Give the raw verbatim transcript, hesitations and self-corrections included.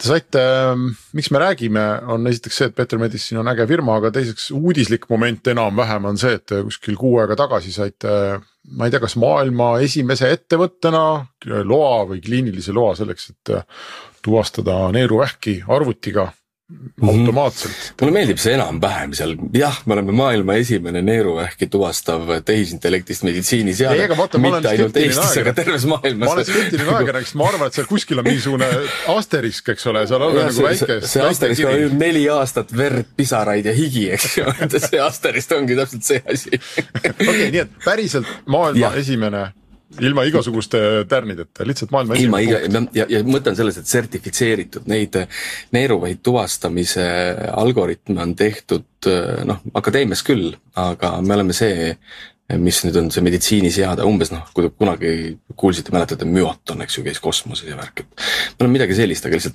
Te saite, miks me räägime, on esiteks see, et Better Medicine on äge firma, aga teiseks uudislik moment enam-vähem on see, et kuskil kuu aega tagasi saite, ma ei tea, kas maailma esimese ettevõttena loa või kliinilise loa selleks, et tuvastada neeruvähki arvutiga automaatselt. Mulle meeldib see enam-vähem seal. Jah, me oleme maailma esimene neeruvähki tuvastav tehisintellektist meditsiiniseade. Ei, vaata, mitte ainult Eestis, aga terves maailmas. Ma olen skeptiline ajakirjaniks, ma arvan, et seal kuskil on mingisugune asterisk, eks ole, seal on ja, nagu väike. See, see asterisk on ju neli aastat verd, pisaraid ja higi, eks ju. See asterisk ongi täpselt see asi. Okei, okay, nii et päriselt maailma ja. esimene ilma igasuguste tärnideta, lihtsalt maailma ilma iga, ja, ja mõtlen selles, et sertifitseeritud neid neeruväid tuvastamise algoritme on tehtud noh, akadeemias küll, aga me oleme see, mis nüüd on see meditsiiniseade, umbes noh, kui kunagi kuulsite, mäletate, müoton, eks ju, käis kosmoses ja värk, et me oleme midagi sellist, aga lihtsalt